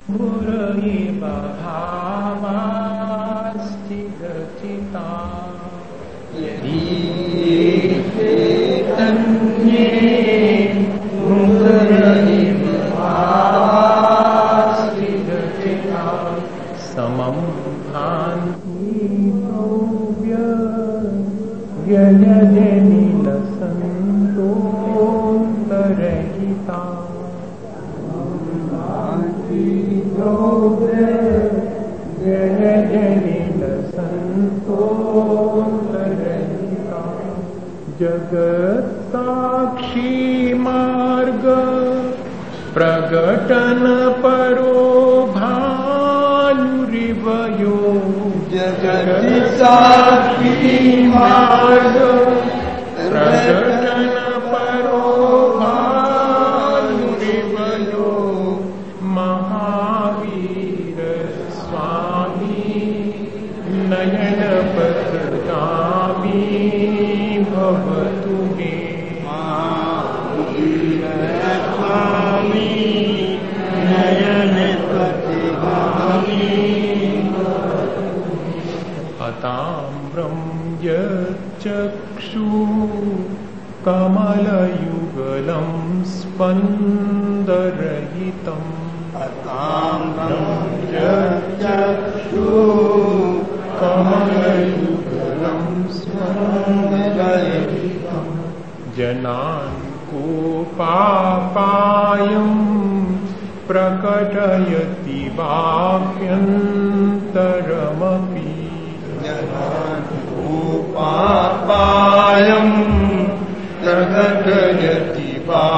गुरैव भावास्ति रचिता यदि चैतन्ये गुरैव भावास्ति रचिता समं भान्ति व्ययजनिलसन्तोऽन्तरहिता व्ययजनिलसन्तोऽन्तरहिता जगत्साक्षी मार्ग प्रगटन परो भानुरिव यो जगत्साक्षी मार्ग प्रगटन परो भानुरिव यो महावीर स्वामी नयन पथगामी भवतु मे महावीर स्वामी नयन पथगामी अताम्रं यच्चक्षु कमलयुगलं स्पन्दरहितम् अताम्रं यच्चक्षु कमलयुगलं स्पन्दरहितम् जनान् कोपापायं प्रकटयति वाप्यन्तरमपि उपापायं प्रकटयति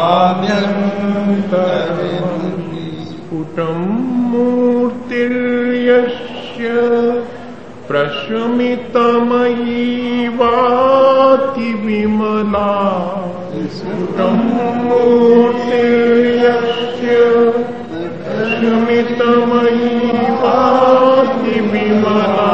वाप्यन्तरमपि स्फुटं मूर्तिर्यस्य प्रशमितमयी वाति विमला स्फुटं मूर्तिर्यस्य प्रशमितमयी वाति विमला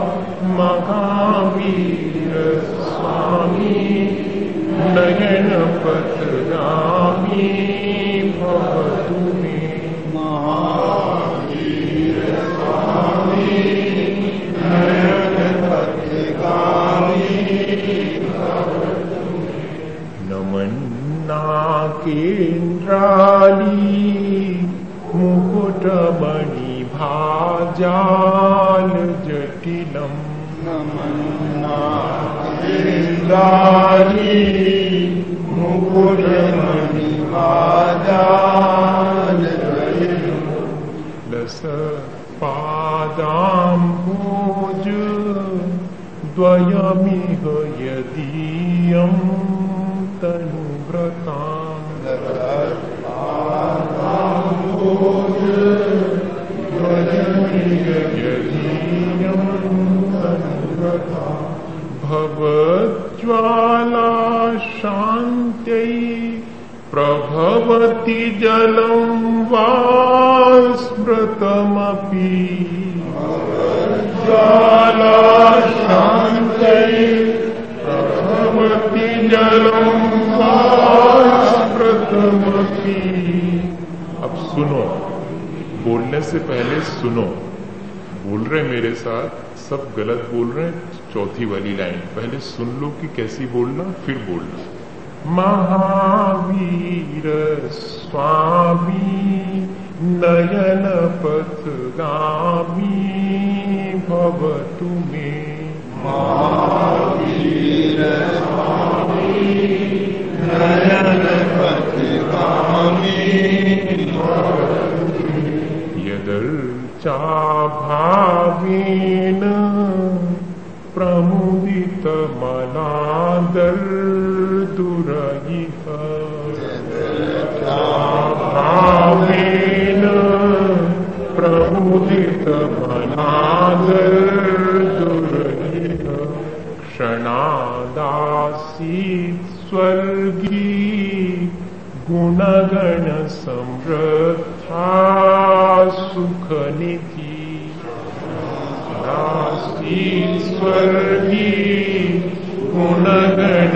महावीर स्वामी नयन पथगामी भवतु मे महावीर स्वामी नयन पथगामी भवतु मे नमन्नाकेन्द्राली मुकुटमणि भाजाल जटिलम् नमन्नाकेन्द्राली मुकुटमणि भाजाल जटिलम् लसत्पादाम्भोज द्वयमिह यदीयं तनुव्रताम् भवज्ज्वाला शान्त्यै प्रभवति जलं वा स्मृतमपि ज्वाला शान्त्यै प्रभवति जलं वा स्मृतमपि। अब सुनो, बोलने से पहले सुनो। बोल रहे मेरे साथ, सब गलत बोल रहे हैं। चौथी वाली लाइन पहले सुन लो कि कैसी बोलना, फिर बोलना। महावीर स्वामी नयन पथगामी भवतु मे महावीर स्वामी नयन पथगामी भवतु मे यदर्चाभावेन प्रमुदितमनादर्दुरयिह भावेन प्रमुदितमनादर्दुरयिह क्षणादासीत् स्वर्गी गुणगण समृद्धा सुखनिधि स्वर्गी गुणगण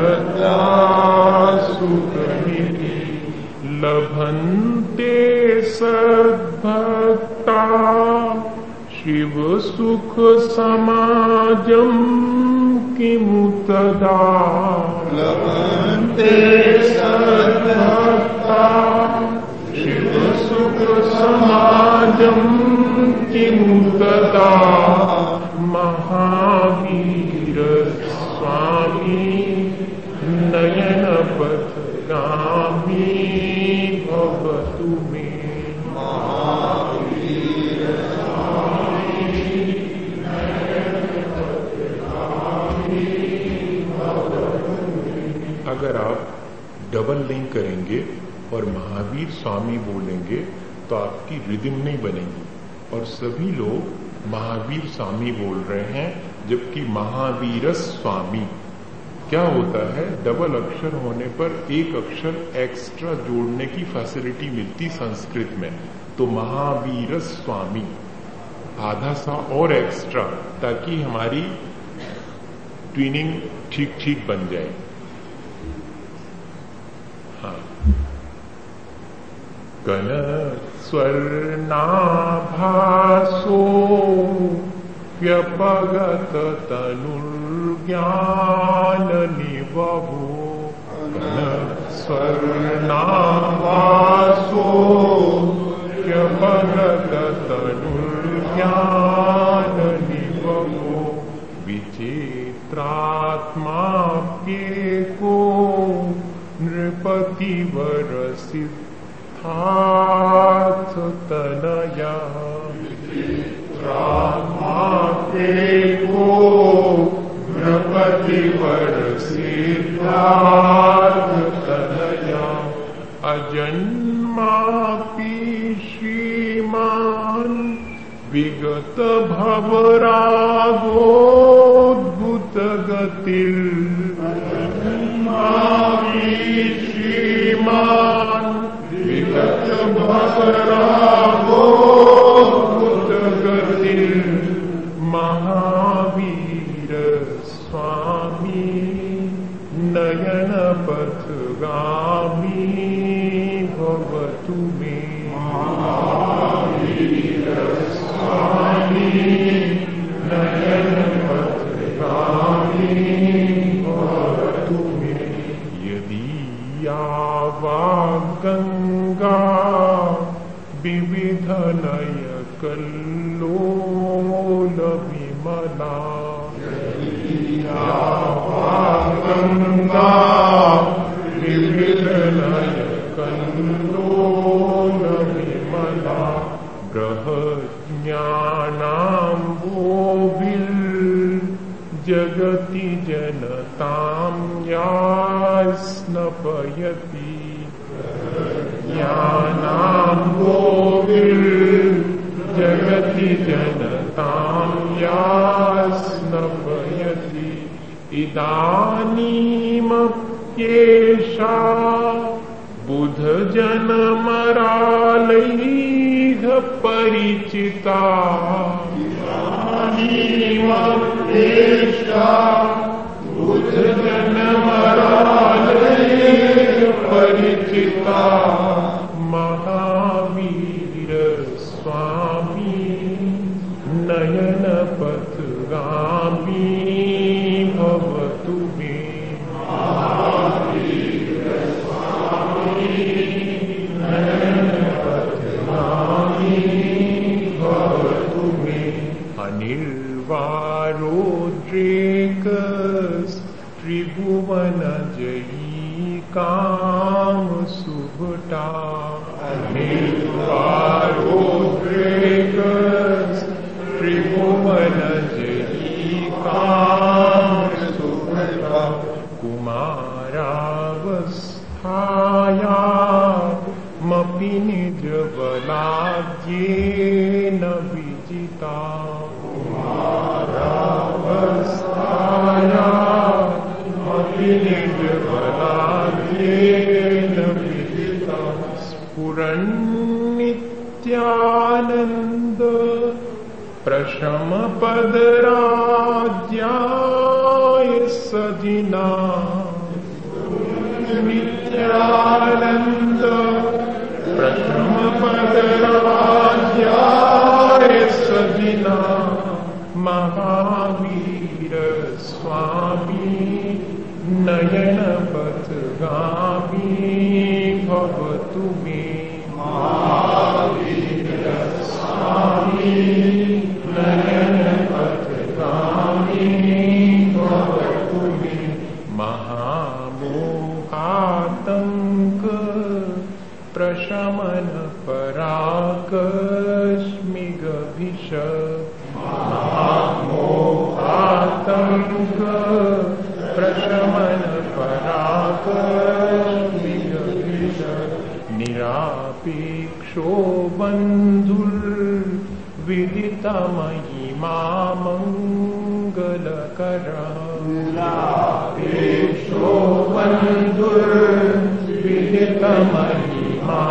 समृद्धा सुखनिधि लभन्ते सद्भक्ता शिव सुख समाजम किमुतदा लभन्ते सद्भक्ता शिव सुख समाजम किमुतदा महावीर स्वामी नयन पथगामी भवतु मे। महावीर स्वामी नयन पथगामी भवतु मे। अगर आप डबल नहीं करेंगे और महावीर स्वामी बोलेंगे तो आपकी रिदम नहीं बनेगी और सभी लोग महावीर स्वामी बोल रहे हैं, जबकि महावीर स्वामी क्या होता है, डबल अक्षर होने पर एक अक्षर एक्स्ट्रा जोड़ने की फैसिलिटी मिलती संस्कृत में, तो महावीर स्वामी आधा सा और एक्स्ट्रा, ताकि हमारी ट्विनिंग ठीक ठीक बन जाए। हाँ, कन स्वर्णाभासो व्यपगत तनुर्ज्ञान निवभो। कन स्वर्णाभासो व्यपगत तनुर्ज्ञान निवभो। विचित्रात्माप्येको नृपतिवर सिद्धार्थ तनया। विचित्रात्माप्येको नृपतिवर सिद्धार्थ तनया। अजन्मापि श्रीमान् विगत भवरागोद्भुत गतिर्। श्रीमान विगत भवरागोद्भुत गतिर्। महावीर स्वामी नयन पथगामी भवतु मे। महावीर स्वामी नयन पथगामी भवतु मे। यदि यावा गंगा विविध नय कल्लोल विमला। यदि यावा गंगा विविध नय कल्लोल विमला। बृहज्ञानाम्भोभिर् जगति जनतां या स्नपयति। ज्ञानाम्भोभिर् जगति जनतां या स्नपयति। इदानीमप्येषा बुध जनमरालैः परिचिता। इदानीमप्येषा बुध जनमरालैः परिचिता। महावीर स्वामी नयन पथगामी भवतु मे। महावीर स्वामी नयन पथगामी भवतु मे। अनिर्वारोद्रेकस् त्रिभुवनजयी काम सुभटा। अनिर्वारोद्रेकस् त्रिभुवनजयी काम सुभटा। कुमारावस्थायामपि निजबलाद्येन विजिता। कुमारावस्थायामपि निजबलाद्येन विजिता। स्फुरन्नित्यानन्द प्रशम पदराज्याय सजिना। नित्यानन्द प्रशम पदराज्याय सदिना महावीर स्वामी नयन पथगामी भवतु मे। महावीर स्वामी नयन पथगामी भवतु मे। महामोहातंक प्रशमन पराकस्मिगभिष। महामोहातंक प्रशमन पराकस्मिगभिष। निरापेक्षो बन्धुर्विदिता महिमा मंगलकरा। निरापेक्षो बन्धुर्विदिता महिमा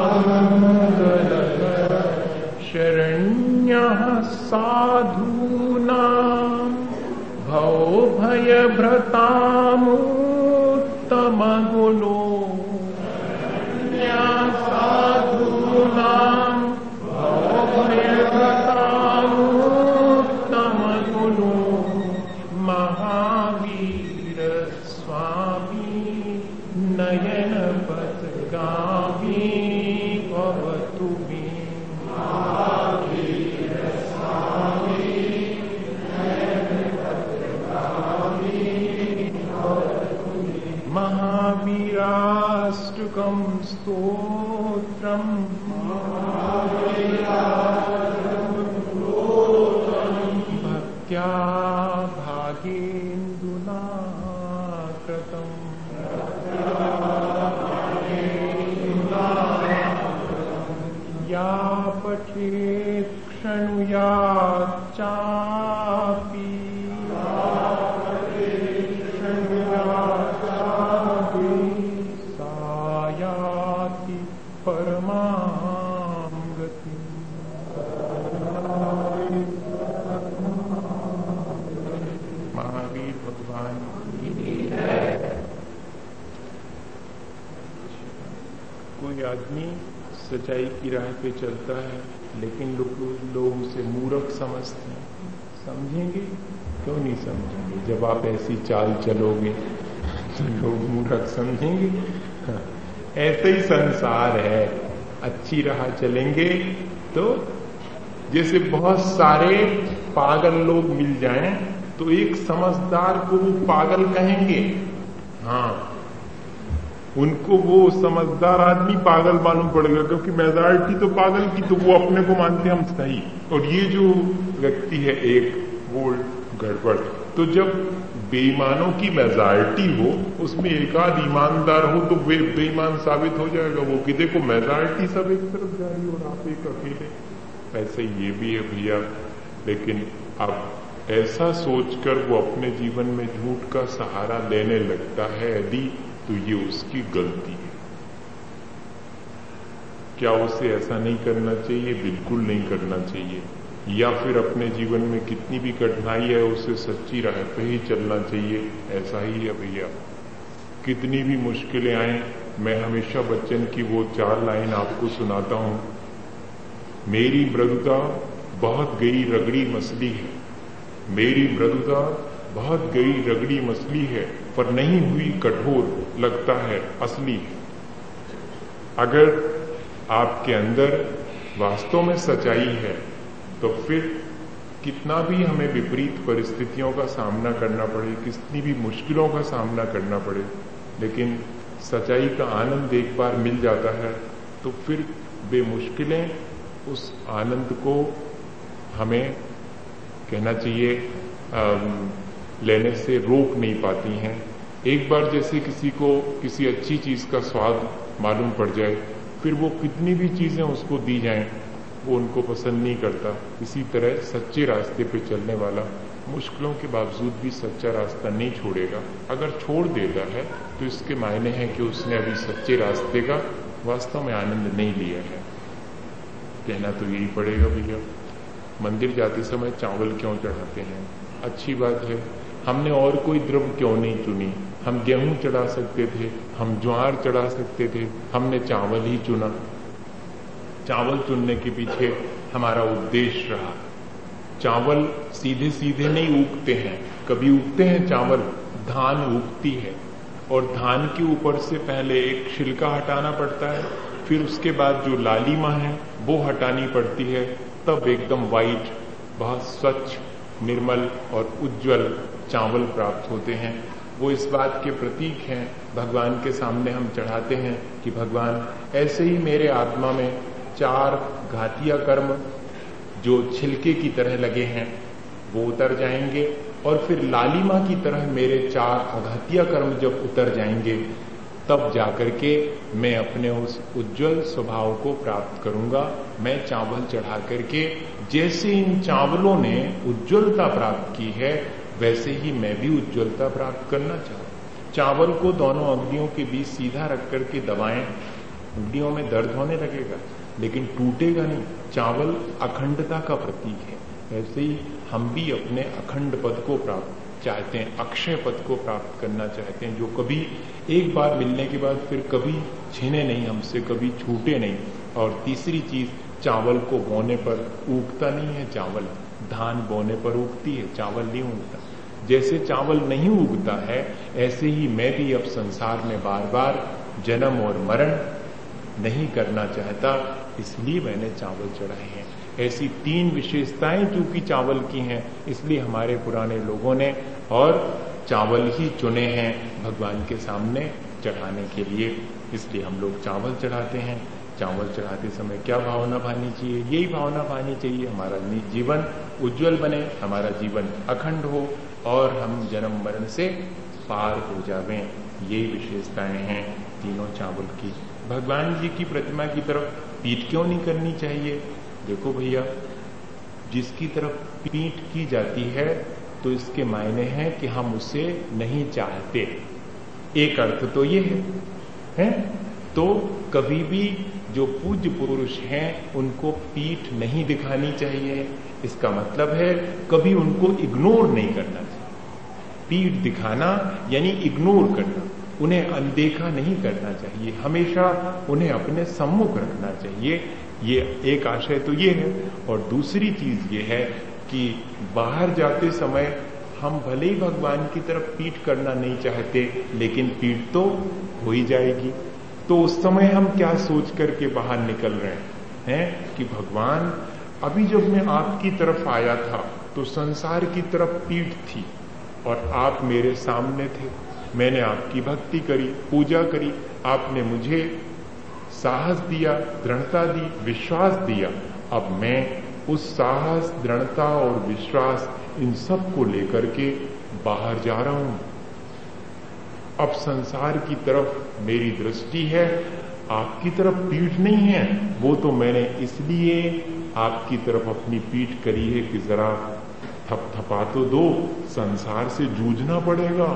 मंगलकरा। शरण्यः साधूनां भवभयभृतामुत्तमगुणो। साधूनां भवभयभृतामुत्तमगुणो। महावीर स्वामी नयन पथगामी भवतु मे। महावीर स्वामी नयन पथगामी भवतु मे। महावीराष्टकं स्तोत्रम् भक्त्या भागेन्दुना कृतम्। या पठेत् शृणुयाच्चापि सा याति परमां गतिम्। महावीर भगवान कोई आदमी सच्चाई की राह पे चलता है, लेकिन लोग उसे मूर्ख समझते हैं। समझेंगे? क्यों नहीं समझेंगे? जब आप ऐसी चाल चलोगे तो लोग मूर्ख समझेंगे। ऐसे ही संसार है। अच्छी राह चलेंगे तो जैसे बहुत सारे पागल लोग मिल जाएं तो एक समझदार को वो पागल कहेंगे। हाँ, उनको वो समझदार आदमी पागल मालूम पड़ेगा, क्योंकि मेजॉरिटी तो पागल की, तो वो अपने को मानते हम सही, और ये जो व्यक्ति है एक वो गड़बड़। तो जब बेईमानों की मेजॉरिटी हो, उसमें एक आध ईमानदार हो तो वे बेईमान साबित हो जाएगा वो कि देखो मेजॉरिटी सब एक तरफ जा रही और आप एक अकेले। ऐसे ये भी है भैया। लेकिन अब ऐसा सोचकर वो अपने जीवन में झूठ का सहारा लेने लगता है यदि, तो ये उसकी गलती है। क्या उसे ऐसा नहीं करना चाहिए? बिल्कुल नहीं करना चाहिए। या फिर अपने जीवन में कितनी भी कठिनाई है उसे सच्ची राह पे ही चलना चाहिए। ऐसा ही है भैया। कितनी भी मुश्किलें आए, मैं हमेशा बच्चन की वो 4 लाइन आपको सुनाता हूं। मेरी मृदुता बहुत गई रगड़ी मछली है। मेरी मृदुता बहुत गई रगड़ी मछली है, पर नहीं हुई कठोर, लगता है असली। अगर आपके अंदर वास्तव में सच्चाई है तो फिर कितना भी हमें विपरीत परिस्थितियों का सामना करना पड़े, कितनी भी मुश्किलों का सामना करना पड़े, लेकिन सच्चाई का आनंद एक बार मिल जाता है तो फिर बेमुश्किलें उस आनंद को हमें कहना चाहिए लेने से रोक नहीं पाती हैं। एक बार जैसे किसी को किसी अच्छी चीज का स्वाद मालूम पड़ जाए, फिर वो कितनी भी चीजें उसको दी जाएं वो उनको पसंद नहीं करता। इसी तरह सच्चे रास्ते पे चलने वाला मुश्किलों के बावजूद भी सच्चा रास्ता नहीं छोड़ेगा। अगर छोड़ देता है तो इसके मायने हैं कि उसने अभी सच्चे रास्ते का वास्तव में आनंद नहीं लिया है। कहना तो यही पड़ेगा भैया। मंदिर जाते समय चावल क्यों चढ़ाते हैं? अच्छी बात है। हमने और कोई द्रव्य क्यों नहीं चुनी? हम गेहूं चढ़ा सकते थे, हम ज्वार चढ़ा सकते थे, हमने चावल ही चुना। चावल चुनने के पीछे हमारा उद्देश्य रहा। चावल सीधे सीधे नहीं उगते हैं, कभी उगते हैं चावल, धान उगती है और धान के ऊपर से पहले एक छिलका हटाना पड़ता है, फिर उसके बाद जो लालिमा है वो हटानी पड़ती है, तब एकदम वाइट, बहुत स्वच्छ, निर्मल और उज्जवल चावल प्राप्त होते हैं। वो इस बात के प्रतीक हैं, भगवान के सामने हम चढ़ाते हैं कि भगवान ऐसे ही मेरे आत्मा में 4 घातिया कर्म जो छिलके की तरह लगे हैं वो उतर जाएंगे और फिर लालिमा की तरह मेरे 4 अघातिया कर्म जब उतर जाएंगे तब जाकर के मैं अपने उस उज्जवल स्वभाव को प्राप्त करूंगा। मैं चावल चढ़ा करके जैसे इन चावलों ने उज्जवलता प्राप्त की है वैसे ही मैं भी उज्जवलता प्राप्त करना चाहूं। चावल को दोनों अंगुलियों के बीच सीधा रख करके दबाएं, अंगुलियों में दर्द होने लगेगा लेकिन टूटेगा नहीं। चावल अखंडता का प्रतीक है। ऐसे ही हम भी अपने अखंड पद को प्राप्त चाहते हैं, अक्षय पद को प्राप्त करना चाहते हैं, जो कभी एक बार मिलने के बाद फिर कभी छीने नहीं हमसे, कभी छूटे नहीं। और तीसरी चीज, चावल को बोने पर उगता नहीं है चावल, धान बोने पर उगती है, चावल नहीं उगता। जैसे चावल नहीं उगता है ऐसे ही मैं भी अब संसार में बार बार जन्म और मरण नहीं करना चाहता, इसलिए मैंने चावल चढ़ाए हैं। ऐसी 3 विशेषताएं चूंकि चावल की हैं इसलिए हमारे पुराने लोगों ने और चावल ही चुने हैं भगवान के सामने चढ़ाने के लिए, इसलिए हम लोग चावल चढ़ाते हैं। चावल चढ़ाते समय क्या भावना भानी चाहिए? यही भावना भानी चाहिए हमारा जीवन उज्जवल बने, हमारा जीवन अखंड हो और हम जन्म मरण से पार हो जावें। यही विशेषताएं हैं तीनों चावल की। भगवान जी की प्रतिमा की तरफ पीठ क्यों नहीं करनी चाहिए? देखो भैया, जिसकी तरफ पीठ की जाती है तो इसके मायने हैं कि हम उसे नहीं चाहते। एक अर्थ तो ये है? तो कभी भी जो पूज्य पुरुष हैं उनको पीठ नहीं दिखानी चाहिए। इसका मतलब है कभी उनको इग्नोर नहीं करना चाहिए। पीठ दिखाना यानी इग्नोर करना, उन्हें अनदेखा नहीं करना चाहिए, हमेशा उन्हें अपने सम्मुख रखना चाहिए। ये एक आशय तो ये है। और दूसरी चीज ये है कि बाहर जाते समय हम भले ही भगवान की तरफ पीठ करना नहीं चाहते लेकिन पीठ तो हो ही जाएगी। तो उस समय हम क्या सोच करके बाहर निकल रहे हैं कि भगवान, अभी जब मैं आपकी तरफ आया था तो संसार की तरफ पीठ थी और आप मेरे सामने थे, मैंने आपकी भक्ति करी, पूजा करी, आपने मुझे साहस दिया, दृढ़ता दी, विश्वास दिया। अब मैं उस साहस, दृढ़ता और विश्वास इन सब को लेकर के बाहर जा रहा हूं। अब संसार की तरफ मेरी दृष्टि है, आपकी तरफ पीठ नहीं है। वो तो मैंने इसलिए आपकी तरफ अपनी पीठ करी है कि जरा थपथपा तो दो, संसार से जूझना पड़ेगा।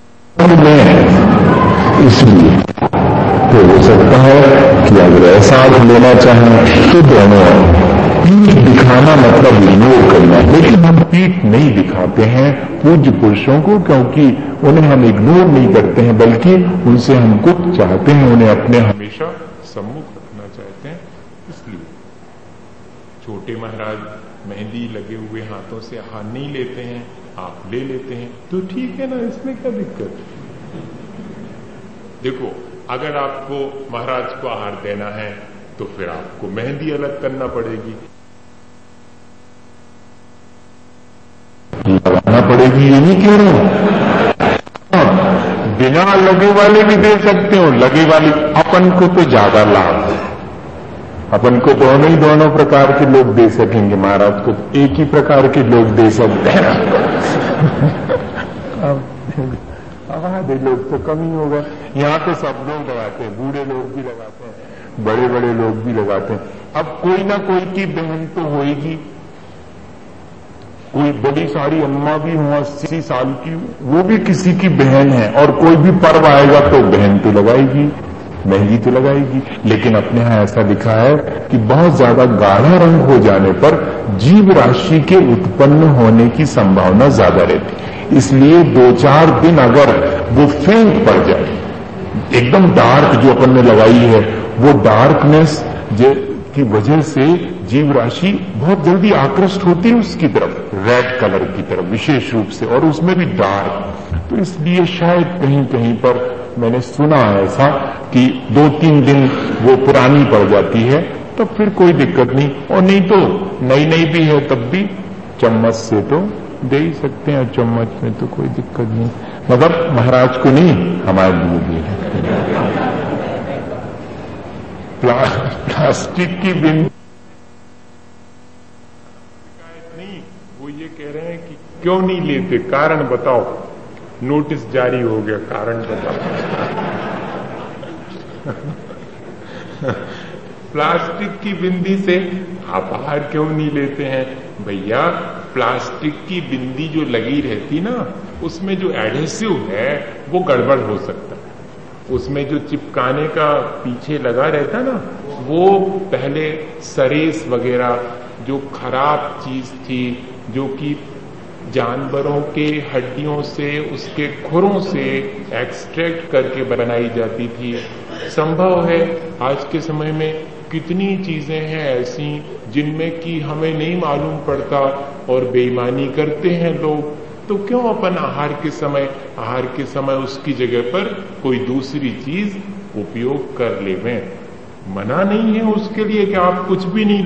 इसलिए तो हो सकता है कि अगर ऐसा आप लेना चाहें तो दोनों पीठ दिखाना मतलब इग्नोर करना, लेकिन हम पीठ नहीं दिखाते हैं पूज्य पुरुषों को, क्योंकि उन्हें हम इग्नोर नहीं करते हैं बल्कि उनसे हम कुछ चाहते हैं, उन्हें अपने हमेशा सम्मुख रखना चाहते हैं। इसलिए छोटे महाराज मेहंदी लगे हुए हाथों से हाथ नहीं लेते हैं, आप ले लेते हैं तो ठीक है ना, इसमें क्या दिक्कत है? देखो, अगर आपको महाराज को आहार देना है तो फिर आपको मेहंदी अलग करना पड़ेगी, लगाना पड़ेगी, ये नहीं कह रहा हूं। बिना लगे वाले भी दे सकते हो, लगे वाले अपन को तो ज्यादा लाभ, अपन को दोनों प्रकार के लोग दे सकेंगे, महाराज को एक ही प्रकार के लोग दे सकते हैं। आधे लोग तो कम ही होगा। यहाँ तो सब लोग लगाते हैं, बूढ़े लोग भी लगाते हैं, बड़े बड़े लोग भी लगाते हैं। अब कोई ना कोई की बहन तो होएगी, कोई बड़ी सारी अम्मा भी हो 80 साल की, वो भी किसी की बहन है, और कोई भी पर्व आएगा तो बहन तो लगाएगी, मेहंदी तो लगाएगी। लेकिन अपने यहां ऐसा लिखा है कि बहुत ज्यादा गाढ़ा रंग हो जाने पर जीव राशि के उत्पन्न होने की संभावना ज्यादा रहती है। इसलिए 2-4 दिन अगर वो फेंट पड़ जाए, एकदम डार्क जो अपन ने लगाई है वो डार्कनेस की वजह से जीव राशि बहुत जल्दी आकृष्ट होती है उसकी तरफ, रेड कलर की तरफ विशेष रूप से, और उसमें भी डार्क। तो इसलिए शायद कहीं कहीं पर मैंने सुना है ऐसा कि 2-3 दिन वो पुरानी पड़ जाती है, तो फिर कोई दिक्कत नहीं, और नहीं तो नई नई भी है तब भी चम्मच से तो दे ही सकते हैं, चम्मच में तो कोई दिक्कत नहीं, मगर महाराज को नहीं, हमारे लिए भी है। प्लास्टिक की बिन नहीं, वो ये कह रहे हैं कि क्यों नहीं लेते, कारण बताओ। नोटिस जारी हो गया, कारण बताओ। प्लास्टिक की बिंदी से आप बाहर क्यों नहीं लेते हैं? भैया, प्लास्टिक की बिंदी जो लगी रहती ना, उसमें जो एडहेसिव है वो गड़बड़ हो सकता है। उसमें जो चिपकाने का पीछे लगा रहता ना, वो पहले सरेस वगैरह जो खराब चीज थी, जो कि जानवरों के हड्डियों से, उसके खुरों से एक्सट्रैक्ट करके बनाई जाती थी। संभव है आज के समय में कितनी चीजें हैं ऐसी जिनमें कि हमें नहीं मालूम पड़ता और बेईमानी करते हैं लोग। तो क्यों अपन आहार के समय उसकी जगह पर कोई दूसरी चीज उपयोग कर लेवें? मना नहीं है उसके लिए कि आप कुछ भी नहीं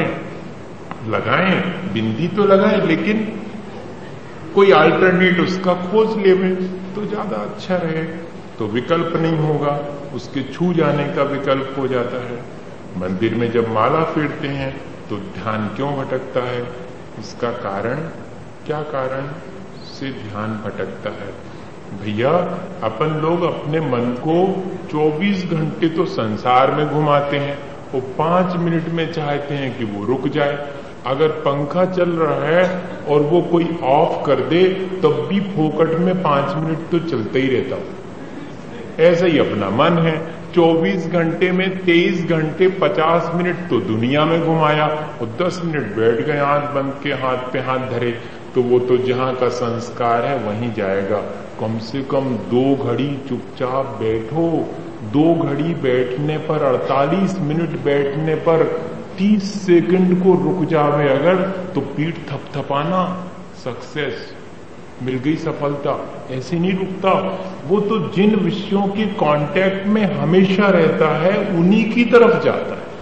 लगाएं, बिंदी तो लगाएं, लेकिन कोई अल्टरनेट उसका खोज लेवें तो ज्यादा अच्छा रहे। तो विकल्प नहीं होगा, उसके छू जाने का विकल्प हो जाता है। मंदिर में जब माला फेरते हैं तो ध्यान क्यों भटकता है? इसका कारण क्या कारण से ध्यान भटकता है? भैया, अपन लोग अपने मन को 24 घंटे तो संसार में घुमाते हैं, वो 5 मिनट में चाहते हैं कि वो रुक जाए। अगर पंखा चल रहा है और वो कोई ऑफ कर दे तब भी फोकट में 5 मिनट तो चलता ही रहता हो। ऐसा ही अपना मन है, 24 घंटे में 23 घंटे 50 मिनट तो दुनिया में घुमाया और 10 मिनट बैठ गए आंख बंद के, हाथ पे हाथ धरे, तो वो तो जहां का संस्कार है वहीं जाएगा। कम से कम 2 घड़ी चुपचाप बैठो। 2 घड़ी बैठने पर, 48 मिनट बैठने पर 30 सेकंड को रुक जावे अगर, तो पीठ थपथपाना, सक्सेस मिल गई, सफलता। ऐसे नहीं रुकता वो, तो जिन विषयों के कांटेक्ट में हमेशा रहता है उन्हीं की तरफ जाता है।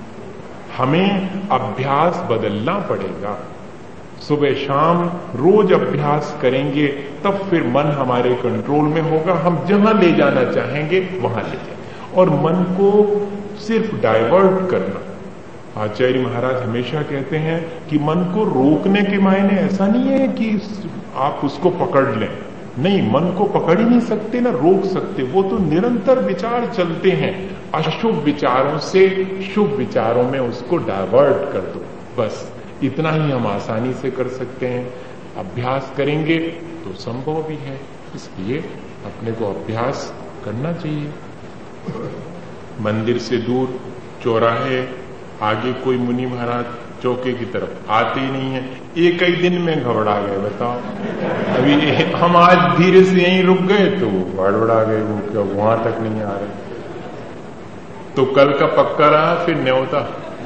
हमें अभ्यास बदलना पड़ेगा। सुबह शाम रोज अभ्यास करेंगे तब फिर मन हमारे कंट्रोल में होगा। हम जहां ले जाना चाहेंगे वहां ले जाएंगे। और मन को सिर्फ डाइवर्ट करना, आचार्य महाराज हमेशा कहते हैं कि मन को रोकने के मायने ऐसा नहीं है कि आप उसको पकड़ लें। नहीं, मन को पकड़ ही नहीं सकते ना रोक सकते, वो तो निरंतर विचार चलते हैं। अशुभ विचारों से शुभ विचारों में उसको डाइवर्ट कर दो, बस इतना ही हम आसानी से कर सकते हैं। अभ्यास करेंगे तो संभव भी है, इसलिए अपने को अभ्यास करना चाहिए। मंदिर से दूर चौराहे आगे कोई मुनि महाराज चौके की तरफ आते ही नहीं है। एक ही दिन में घबरा गए, बताओ। अभी हम आज धीरे से यहीं रुक गए तो गड़बड़ा गए, वो क्या वहां तक नहीं आ रहे। तो कल का पक्का रहा, फिर न्योता।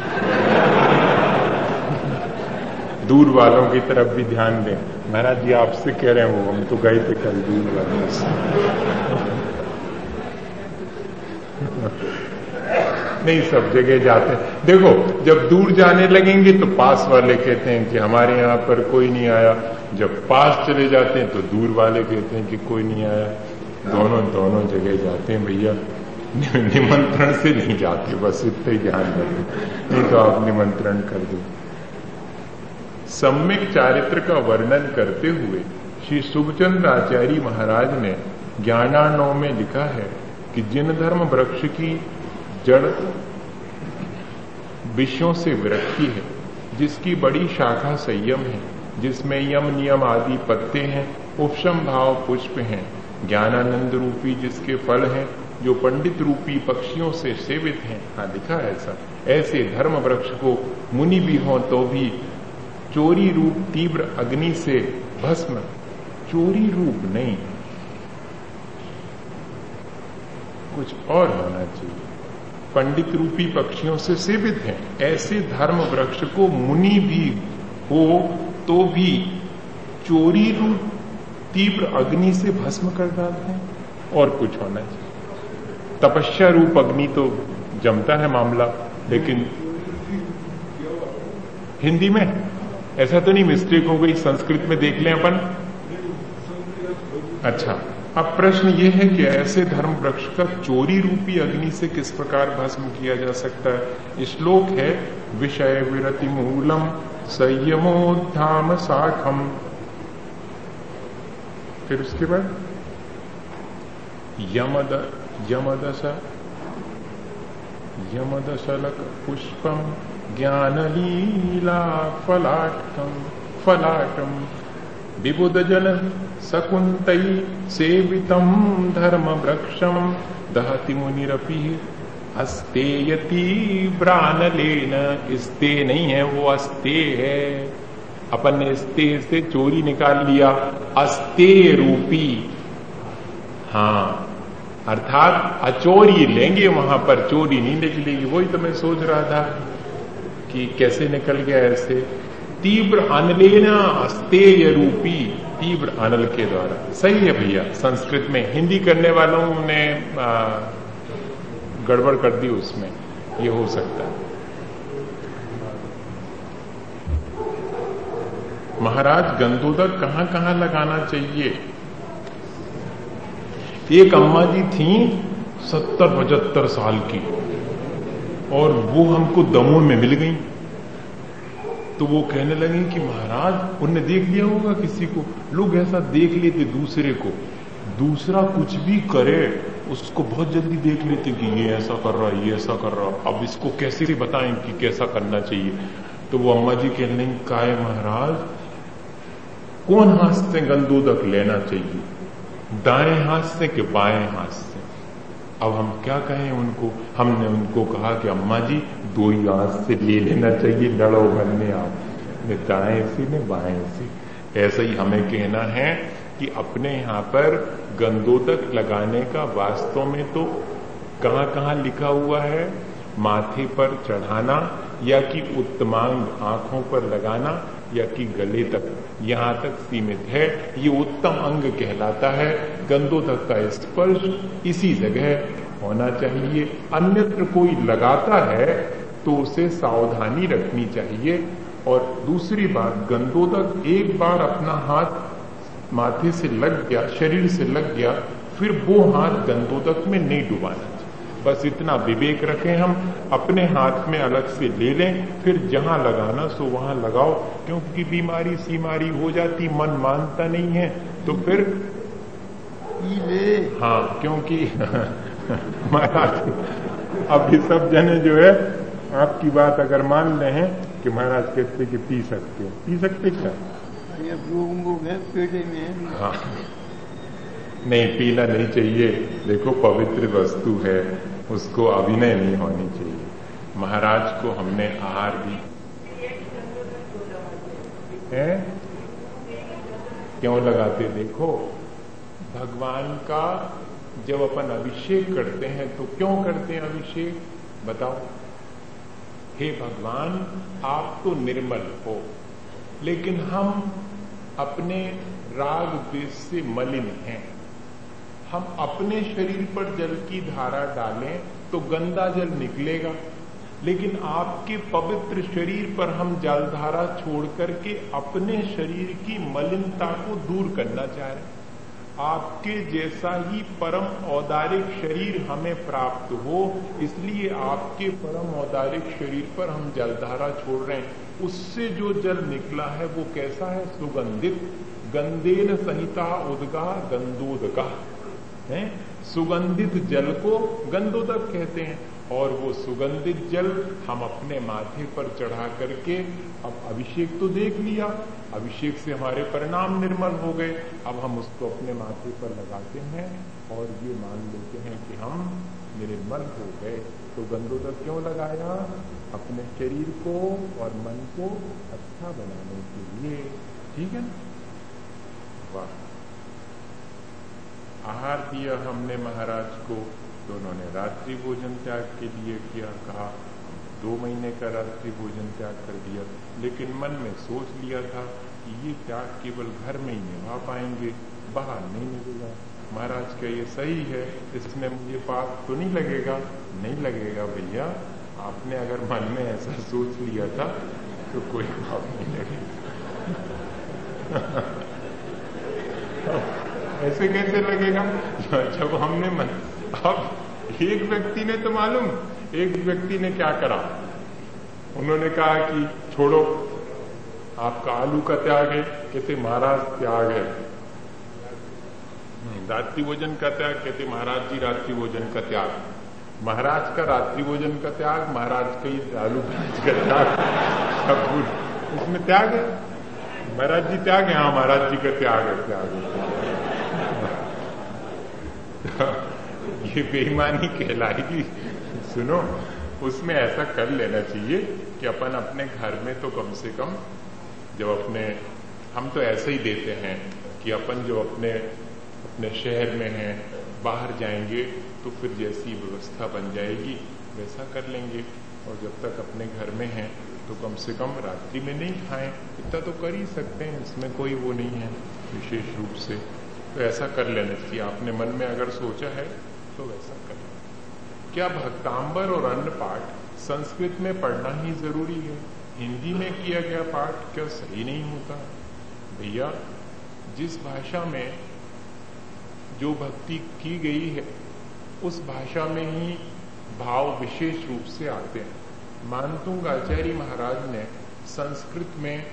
दूर वालों की तरफ भी ध्यान दें। महाराज जी आपसे कह रहे हैं, वो हम तो गए थे कल दूर वालों से। नहीं, सब जगह जाते हैं। देखो, जब दूर जाने लगेंगे तो पास वाले कहते हैं कि हमारे यहाँ पर कोई नहीं आया। जब पास चले जाते हैं तो दूर वाले कहते हैं कि कोई नहीं आया। दोनों जगह जाते हैं भैया। निमंत्रण से नहीं जाते, बस इतना ही ध्यान रखें, नहीं तो आप निमंत्रण कर दो। सम्यक चारित्र का वर्णन करते हुए श्री शुभचंद्र आचार्य महाराज ने ज्ञानार्णव में लिखा है कि जिन धर्म वृक्ष की जड़ विषयों से विरक्ति है, जिसकी बड़ी शाखा संयम है, जिसमें यम नियम आदि पत्ते हैं, उपशम भाव पुष्प हैं, ज्ञानानंद रूपी जिसके फल हैं, जो पंडित रूपी पक्षियों से सेवित हैं। हाँ, लिखा है ऐसा। ऐसे धर्म वृक्ष को मुनि भी हों तो भी चोरी रूप तीव्र अग्नि से भस्म, चोरी रूप नहीं, कुछ और होना चाहिए। पंडित रूपी पक्षियों से सेवित हैं। ऐसे धर्म वृक्ष को मुनि भी हो तो भी चोरी रूप तीव्र अग्नि से भस्म कर डालते हैं। और कुछ होना चाहिए। तपस्या रूप अग्नि तो जमता है मामला, लेकिन हिंदी में ऐसा तो नहीं मिस्टेक हो गई, संस्कृत में देख लें अपन। अच्छा, अब प्रश्न ये है कि ऐसे धर्म वृक्ष का चोरी रूपी अग्नि से किस प्रकार भस्म किया जा सकता है। श्लोक है विषय विरति मूलम संयमोद्धाम शाखम। फिर उसके बाद यमदशलक पुष्पम ज्ञानलीला फलाटम विबुध जन सकुंतई सेवितम धर्म वृक्षम दहति मुनिरपि अस्तेयति ब्रानलेन। स्ते नहीं है, वो अस्ते है। अपन ने स्ते से चोरी निकाल लिया, अस्ते रूपी। हाँ, अर्थात अचोरी लेंगे, वहां पर चोरी नहीं निकलेगी। वही तो मैं सोच रहा था कि कैसे निकल गया ऐसे। तीव्र अनलेना अस्तेय रूपी, तीव्र अनल के द्वारा। सही है भैया, संस्कृत में। हिंदी करने वालों ने गड़बड़ कर दी उसमें, ये हो सकता है। महाराज गंधोदक कहां कहां लगाना चाहिए। एक अम्मा जी थी 70-75 साल की, और वो हमको दमोह में मिल गई। तो वो कहने लगे कि महाराज, उनने देख लिया होगा किसी को, लोग ऐसा देख लेते दूसरे को, दूसरा कुछ भी करे उसको बहुत जल्दी देख लेते कि ये ऐसा कर रहा है, ये ऐसा कर रहा है, अब इसको कैसे बताएं कि कैसा करना चाहिए। तो वो अम्मा जी कहने लगी, काय महाराज, कौन हाथ से गंधोदक लेना चाहिए, दाएं हाथ से कि बाएं हाथ से। अब हम क्या कहें उनको। हमने उनको कहा कि अम्मा जी, दो ही हाथ से ले लेना चाहिए, लड़ो बनने आप, न दाएं से न बाएं से। ऐसा ही हमें कहना है कि अपने यहां पर गंधोदक लगाने का वास्तव में तो कहां कहां लिखा हुआ है, माथे पर चढ़ाना, या कि उत्तमांग आंखों पर लगाना, या कि गले तक, यहां तक सीमित है। ये उत्तम अंग कहलाता है। गंधोदक का स्पर्श इसी जगह होना चाहिए। अन्यत्र कोई लगाता है तो उसे सावधानी रखनी चाहिए। और दूसरी बात, गंधोदक एक बार अपना हाथ माथे से लग गया, शरीर से लग गया, फिर वो हाथ गंधोदक में नहीं डुबाना चाहिए। बस इतना विवेक रखें हम, अपने हाथ में अलग से ले लें, फिर जहां लगाना सो वहां लगाओ। क्योंकि बीमारी सीमारी हो जाती, मन मानता नहीं है, तो फिर हाँ, क्योंकि महाराज अभी सब जने जो है आपकी बात अगर मान रहे हैं कि महाराज कहते कि पी सकते क्या, पेटे में। हाँ, नहीं, पीना नहीं चाहिए। देखो, पवित्र वस्तु है, उसको अभिनय नहीं होनी चाहिए। महाराज को हमने आहार दी है, क्यों लगाते। देखो, भगवान का जब अपन अभिषेक करते हैं तो क्यों करते हैं अभिषेक, बताओ। हे भगवान, आप तो निर्मल हो, लेकिन हम अपने राग द्वेष से मलिन हैं। हम अपने शरीर पर जल की धारा डालें तो गंदा जल निकलेगा, लेकिन आपके पवित्र शरीर पर हम जलधारा छोड़ करके अपने शरीर की मलिनता को दूर करना चाह रहे हैं। आपके जैसा ही परम औदारिक शरीर हमें प्राप्त हो, इसलिए आपके परम औदारिक शरीर पर हम जलधारा छोड़ रहे हैं। उससे जो जल निकला है वो कैसा है, सुगंधित। गंधेन संहिता उदगा गंधोदका है। सुगंधित जल को गंधोदक कहते हैं। और वो सुगंधित जल हम अपने माथे पर चढ़ा करके, अब अभिषेक तो देख लिया, अभिषेक से हमारे परिणाम निर्मल हो गए। अब हम उसको अपने माथे पर लगाते हैं और ये मान लेते हैं कि हम निर्मल हो गए। तो गंधोदक क्यों लगाया, अपने शरीर को और मन को अच्छा बनाने के लिए। ठीक है, वाह। आहार दिया हमने महाराज को, तो उन्होंने रात्रि भोजन त्याग के लिए किया, कहा 2 महीने का रात्रि भोजन त्याग कर दिया, लेकिन मन में सोच लिया था कि ये त्याग केवल घर में ही निभा पाएंगे, बाहर नहीं मिलेगा। महाराज का ये सही है, इसमें मुझे पाप तो नहीं लगेगा? नहीं लगेगा भैया, आपने अगर मन में ऐसा सोच लिया था तो कोई पाप नहीं लगेगा। ऐसे कैसे लगेगा? जब हमने मन, अब एक व्यक्ति ने तो मालूम, एक व्यक्ति ने क्या करा, उन्होंने कहा कि छोड़ो, आपका आलू का त्याग है, कहते महाराज त्याग है। रात्रि भोजन का त्याग, कहते महाराज जी रात्रि भोजन का त्याग। महाराज का रात्रि भोजन का त्याग, महाराज का ही आलू प्याज का त्याग, सब उसमें त्याग है। महाराज जी त्याग है, हाँ महाराज जी का त्याग है, त्याग है। ये बेईमानी कहलाएगी। सुनो, उसमें ऐसा कर लेना चाहिए कि अपन अपने घर में तो कम से कम, जब अपने, हम तो ऐसे ही देते हैं कि अपन जो अपने शहर में हैं, बाहर जाएंगे तो फिर जैसी व्यवस्था बन जाएगी वैसा कर लेंगे, और जब तक अपने घर में हैं तो कम से कम रात्रि में नहीं खाएं, इतना तो कर ही सकते हैं, इसमें कोई वो नहीं है विशेष रूप से। तो ऐसा कर लेना चाहिए, आपने मन में अगर सोचा है तो वैसा कर लेना। क्या भक्तांबर और अन्य पाठ संस्कृत में पढ़ना ही जरूरी है? हिंदी में किया गया पाठ क्या सही नहीं होता? भैया, जिस भाषा में जो भक्ति की गई है उस भाषा में ही भाव विशेष रूप से आते हैं। मानतुंग आचार्य महाराज ने संस्कृत में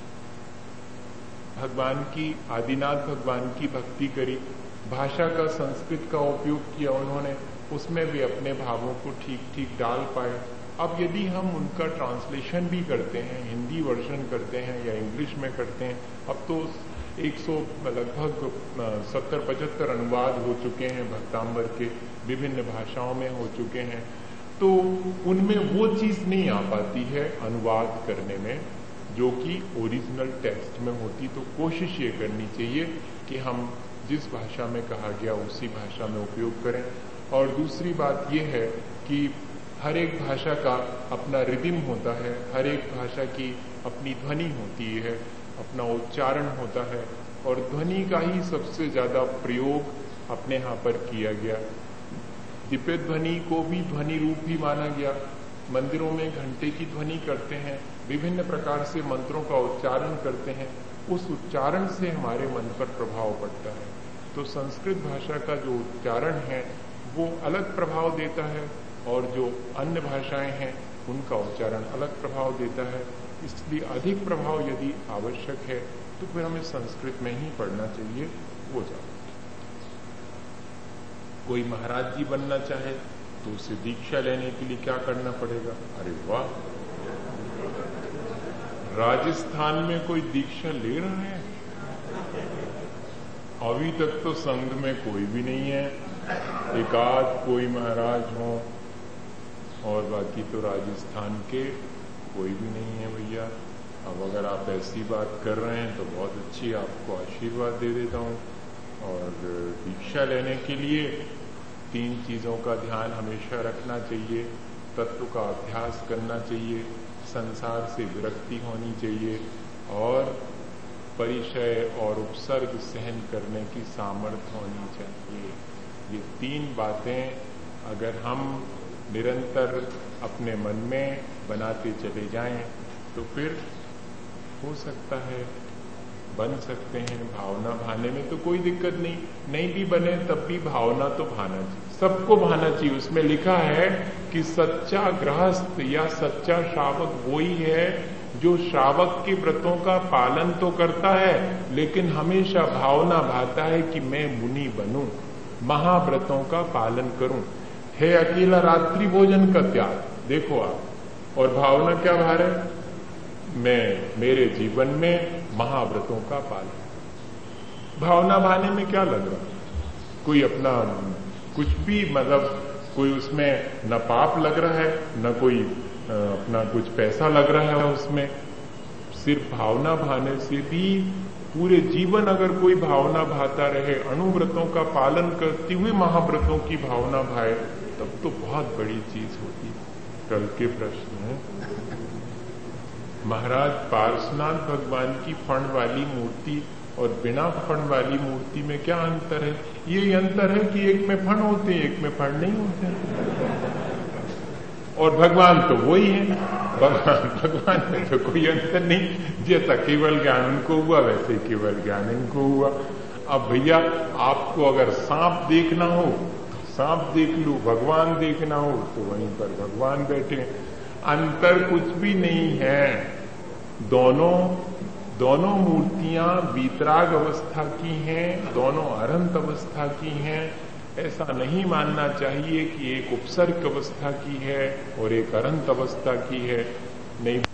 भगवान की, आदिनाथ भगवान की भक्ति करी, भाषा का, संस्कृत का उपयोग किया उन्होंने, उसमें भी अपने भावों को ठीक ठीक डाल पाए। अब यदि हम उनका ट्रांसलेशन भी करते हैं, हिंदी वर्जन करते हैं या इंग्लिश में करते हैं, अब तो 100 लगभग 70-75 अनुवाद हो चुके हैं भक्तांबर के, विभिन्न भाषाओं में हो चुके हैं, तो उनमें वो चीज नहीं आ पाती है अनुवाद करने में जो कि ओरिजिनल टेक्स्ट में होती। तो कोशिश ये करनी चाहिए कि हम जिस भाषा में कहा गया उसी भाषा में उपयोग करें। और दूसरी बात यह है कि हर एक भाषा का अपना रिदिम होता है, हर एक भाषा की अपनी ध्वनि होती है, अपना उच्चारण होता है, और ध्वनि का ही सबसे ज्यादा प्रयोग अपने यहाँ पर किया गया। दिव्य ध्वनि को भी ध्वनि रूप ही माना गया। मंदिरों में घंटे की ध्वनि करते हैं, विभिन्न प्रकार से मंत्रों का उच्चारण करते हैं, उस उच्चारण से हमारे मन पर प्रभाव पड़ता है। तो संस्कृत भाषा का जो उच्चारण है वो अलग प्रभाव देता है, और जो अन्य भाषाएं हैं उनका उच्चारण अलग प्रभाव देता है। इसलिए अधिक प्रभाव यदि आवश्यक है तो फिर हमें संस्कृत में ही पढ़ना चाहिए, वो ज्यादा। कोई महाराज जी बनना चाहे तो उसे दीक्षा लेने के लिए क्या करना पड़ेगा? अरे वाह, राजस्थान में कोई दीक्षा ले रहा है? अभी तक तो संघ में कोई भी नहीं है, एकाध कोई महाराज हो, और बाकी तो राजस्थान के कोई भी नहीं है भैया। अब अगर आप ऐसी बात कर रहे हैं तो बहुत अच्छी, आपको आशीर्वाद दे देता हूँ। और दीक्षा लेने के लिए 3 चीजों का ध्यान हमेशा रखना चाहिए। तत्व का अभ्यास करना चाहिए, संसार से विरक्ति होनी चाहिए, और परिचय और उपसर्ग सहन करने की सामर्थ्य होनी चाहिए। ये 3 बातें अगर हम निरंतर अपने मन में बनाते चले जाएं तो फिर हो सकता है, बन सकते हैं। भावना भाने में तो कोई दिक्कत नहीं, नहीं भी बने तब भी भावना तो भाना चाहिए, सबको भाना चाहिए। उसमें लिखा है कि सच्चा गृहस्थ या सच्चा श्रावक वही है जो श्रावक के व्रतों का पालन तो करता है, लेकिन हमेशा भावना भाता है कि मैं मुनि बनूं, महाव्रतों का पालन करूं। है अकेला रात्रि भोजन का त्याग, देखो आप, और भावना क्या भा रहे, मैं मेरे जीवन में महाव्रतों का पालन। भावना भाने में क्या लग रहा, कोई अपना कुछ भी, मतलब कोई उसमें न पाप लग रहा है, न कोई अपना कुछ पैसा लग रहा है उसमें, सिर्फ भावना भाने से भी पूरे जीवन अगर कोई भावना भाता रहे, अणुव्रतों का पालन करते हुए महाव्रतों की भावना भाए, तब तो बहुत बड़ी चीज होती। कल के प्रश्न है महाराज, पार्श्वनाथ भगवान की फण वाली मूर्ति और बिना फण वाली मूर्ति में क्या अंतर है? ये अंतर है कि एक में फण होते हैं, एक में फण नहीं होते। और भगवान तो वही है, भगवान में तो कोई अंतर नहीं। जैसा केवल ज्ञान उनको हुआ वैसे केवल ज्ञान इनको हुआ। अब भैया आपको अगर सांप देखना हो तो सांप देख लो, भगवान देखना हो तो वहीं पर भगवान बैठे। अंतर कुछ भी नहीं है। दोनों मूर्तियां वीतराग अवस्था की हैं, दोनों अरंत अवस्था की हैं। ऐसा नहीं मानना चाहिए कि एक उपसर्ग अवस्था की है और एक अनंत अवस्था की है। नहीं।